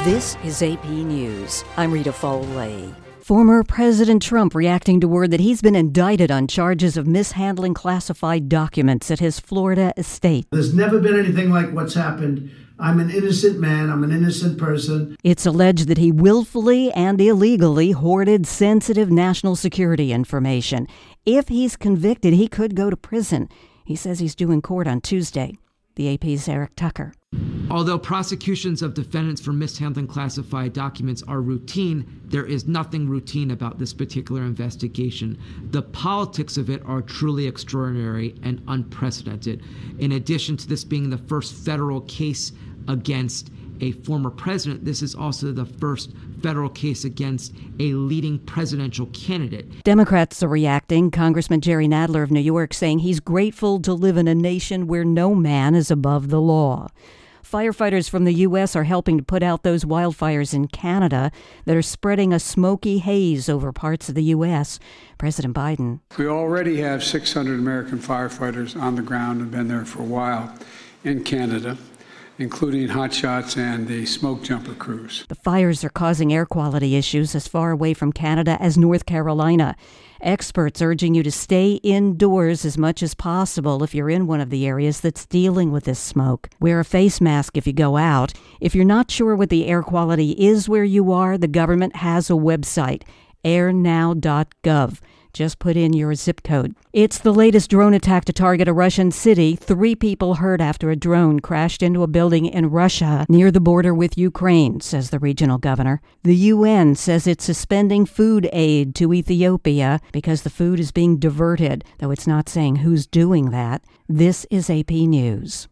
This is AP News. I'm Rita Foley. Former President Trump reacting to word that he's been indicted on charges of mishandling classified documents at his Florida estate. There's never been anything like what's happened. I'm an innocent man. I'm an innocent person. It's alleged that he willfully and illegally hoarded sensitive national security information. If he's convicted, he could go to prison. He says he's due in court on Tuesday. The AP's Eric Tucker. Although prosecutions of defendants for mishandling classified documents are routine, there is nothing routine about this particular investigation. The politics of it are truly extraordinary and unprecedented. In addition to this being the first federal case against a former president, this is also the first federal case against a leading presidential candidate. Democrats are reacting. Congressman Jerry Nadler of New York saying he's grateful to live in a nation where no man is above the law. Firefighters from the U.S. are helping to put out those wildfires in Canada that are spreading a smoky haze over parts of the U.S. President Biden. We already have 600 American firefighters on the ground and been there for a while in Canada, including hotshots and the smoke jumper crews. The fires are causing air quality issues as far away from Canada as North Carolina. Experts urging you to stay indoors as much as possible if you're in one of the areas that's dealing with this smoke. Wear a face mask if you go out. If you're not sure what the air quality is where you are, the government has a website, airnow.gov. Just put in your zip code. It's the latest drone attack to target a Russian city. 3 people hurt after a drone crashed into a building in Russia near the border with Ukraine, says the regional governor. The UN says it's suspending food aid to Ethiopia because the food is being diverted, though it's not saying who's doing that. This is AP News.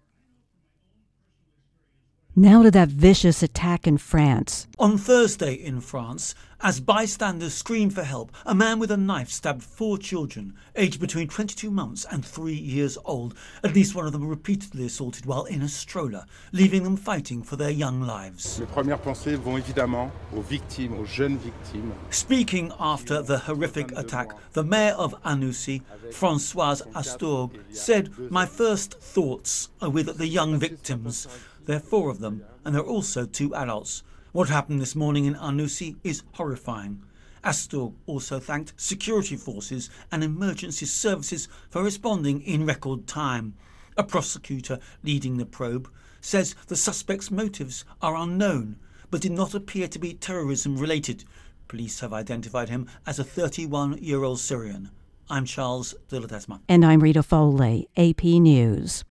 Now to that vicious attack in France. On Thursday in France, as bystanders screamed for help, a man with a knife stabbed 4 children, aged between 22 months and 3 years old. At least one of them repeatedly assaulted while in a stroller, leaving them fighting for their young lives. Les premières pensées vont évidemment aux victimes, aux jeunes victimes. Speaking after the horrific attack, the mayor of Annecy, Françoise Astorg, said, "My first thoughts are with the young victims. There are 4 of them, and there are also 2 adults. What happened this morning in Annecy is horrifying." Astorg also thanked security forces and emergency services for responding in record time. A prosecutor leading the probe says the suspect's motives are unknown, but did not appear to be terrorism related. Police have identified him as a 31-year-old Syrian. I'm Charles de Ledesma. And I'm Rita Foley, AP News.